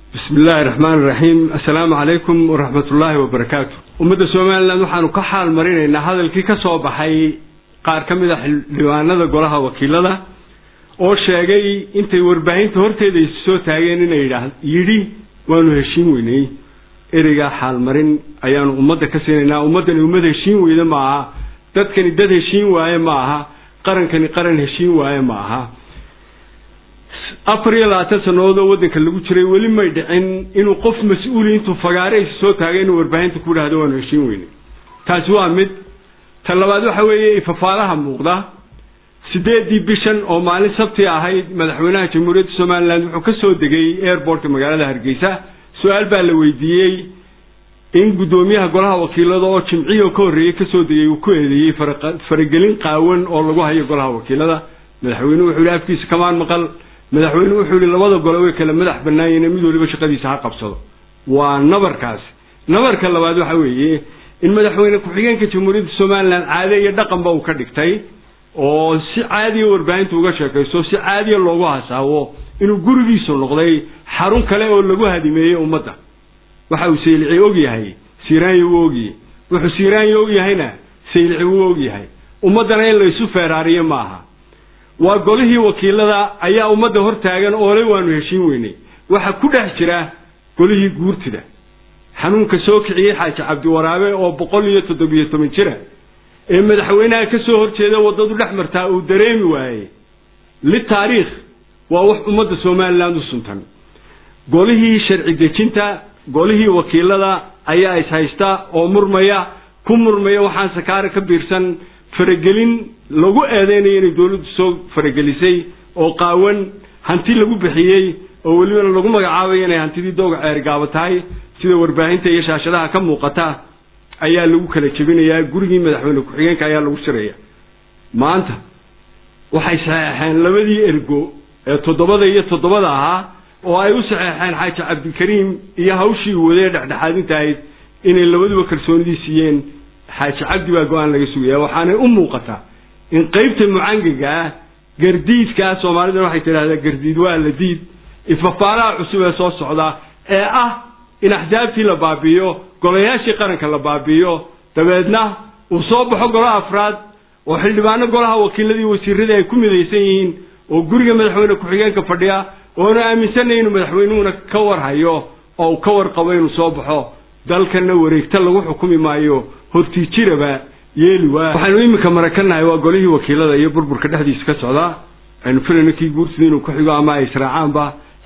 بسم الله الرحمن الرحيم. السلام عليكم ورحمة الله وبركاته. أمد السوماليلاند waxaanu ka xaal marinaynaa hadalkii ka soo baxay qaar ka mid ah xildhibaanada golaha wakiilada oo sheegay intay warbaahinta horteeda soo taageen inay yidhi waanu heshiin weynay ereyga xaal marin ayaanu ummadda ka siinaynaa. ummadani ummad heshiin weyda ma aha, dadkani dad heshiin waaye ma aha, qarankani qaran heshiin waaye ma aha. أفريلا سنوات ودك اللي قلت لي ولي ما يدعين إنه قف مسؤول أنتو فقاري سو تاجين وربعين تقول هذا وانا وشين ويني تاسوا مد تلوادو حوي ففارها موقدا سديد دي بيشن أو مالي سبتي هاي مدحونا جمهورية الصوماليلاند وكسو دقي إيربورت مقالة هرقيسة سؤال بالويديي إن قدوميها قولها وكيلة ضو جمعية وكوري كسو دقي وكوهدي فرقلين قاون أو لقوها يقولها وكيلة مدحونا وحولها كيس كمان مقال madaxweyne wuxuu yiri labada gole way kala madax banaayeen mid waliba shaqadiisa ha qabsado. waa nabarkaas. nabarka labaad waxa weeye in madaxweyne ku xigeenka Jamhuuriyadda Soomaaliland caadi iyo dhaqan ba uu ka dhigtay oo si caadi ah warbaahinta uga sheekaysto, si caadi ah loogu hasaawo inuu gurigiisa noqday xarun kale oo lagu hadimeeyay ummadda. waxa uu Saylici og yahay, Siiraan uu og yahay, wuxuu Siiraan og yahayna Saylici uu og yahay. ummadana in la isu feeraariyo maaha. وقوله وكيلة أي أمد هرتاجن أولي وانو هشين ويني وحكود حجرة قوله جورتده حنون كسوك عيه حاج عبد ورابع أو بقولية تدبية من شرة إما الحوينا كسو هرتاجه وضد الأحمر تاو دريمي واي للتاريخ ووح أمد الصوماليلاند السلطان قوله شرعي ديشنتا قوله وكيلة أي إسهايستا أو مرمية كم مرمية وحان سكارة كبيرسن فرقلين lagu eedeynay in dawladdu soo faragelisay oo qaawan hanti lagu bixiyay oo waliba lagu magacaabay inay hantidii dooga ceergaaba tahay sida warbaahinta iyo shaashadaha ka muuqata ayaa lagu kala jabinayaa. gurigii madaxweyne ku xigeenka ayaa lagu shiraya. maanta waxay saxeexeen labadii ergo ee 7 ahaa oo ay u saxeexeen xaaji Cabdikariim iyo hawshii wadee dhexdhexaadinta ahayd inay labaduba kalsoonidii siiyeen. xaaji Cabdi baa go'aan laga sugaya waxaana u muuqata in qaybta mucangiga gardiidka Soomaalida waxay tiraahdaa gardiid waa la diid ifafaaraha cusub ee soo socda ee ah in axsaabtii la baabiyo, golayaashii qaranka la baabiyo, dabeedna uu soo baxo golaha afraad oo xildhibaano golaha wakiiladii wasiirada ay ku midaysan yihiin oo guriga madaxweyne ku xigeenka fadhiya oo aaminsanay inuu madaxweynuhuna ka warhayo oo ka warqabo inuu soo baxo. dalkana wareegta lagu xukumi maayo hortii jiraba yeeli waxaanu imika marakanahay waa golihii wakiilada iyo burburka dhexdiisa ka socda. aynu filayno kii guursidii inuu ku xigo ama ay israacaanba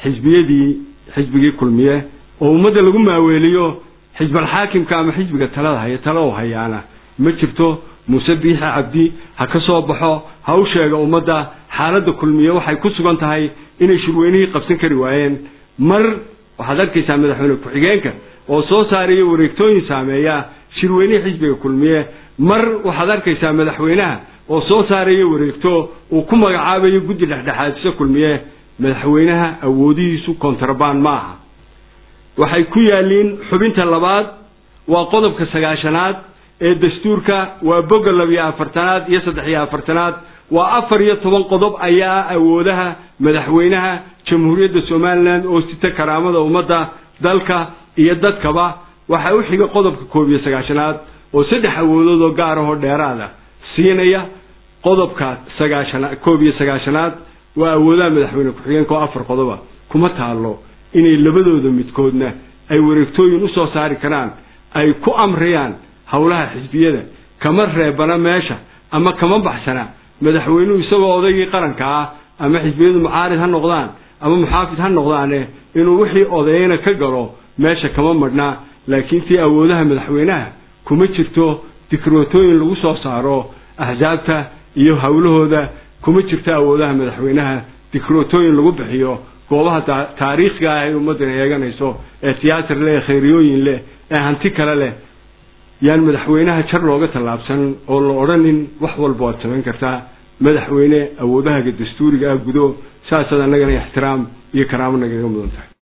xisbigii kulmiye oo ummadda lagu maaweeliyo xisbal xaakimka ama xisbiga talada haya talo hayaana ma jirto. Muuse Biixi Cabdi ha ka soo baxo ha u sheego ummadda xaaladda kulmiye waxay ku sugan tahay inay shirweynihii qabsan kari waayeen. mar waxaad arkaysaa madaxweyne ku xigeenka oo soo saaraya wareegtooyin saameeya shirweynihii xisbiga kulmiye. mar waxaad arkaysaa madaxweynaha oo soo saaraya wareegto uu ku magacaabayo guddi dhexdhexaadisa kulmiye. madaxweynaha awoodihiisu kontrabaan maaha. waxay ku yaaliin xubinta labaad waa qodobka 9aad ee dastuurka waa boga 42 iyo 43 waa 14 qodob ayaa awoodaha madaxweynaha Jamhuuriyadda Soomaaliland oo sita karaamada ummadda dalka iyo dadkaba. waxa u xiga qodobka 9aad oo 3 awoodood oo gaar ah oo dheeraad ah siinaya. qodobka 9aad waa awoodaha madaxweyne ku xigeenka oo 4 qodob kuma taalo inay labadooda midkoodna ay wareegtooyin u soo saari karaan ay ku amriyaan hawlaha xisbiyada kama reebana meesha ama kama baxsana madaxweynuhu isagoo odaygii qaranka ah ama xisbiyadu mucaarid ha noqdaan ama muxaafid ha noqdaan inuu wixii odayna ka galo meesha kama madna. laakiin tii awoodaha madaxweynaha kuma jirto dikrootoyin lagu soo saaro ahzaabta iyo hawlahooda. kuma jirto awoodaha madaxweynaha dikrootoyin lagu bixiyo goobaha taariikhiga ah ee ummadda eeganayso ee tiyaatar leh, khayriyooyin leh, ee hanti kale leh. yaan madaxweynaha jar looga tallaabsan oo la odhanin wax walba waad samayn kartaa. madaxweyne awoodaha dastuuriga ah gudo saasada annagana ixtiraam iyo karaamo naga mudan tahay.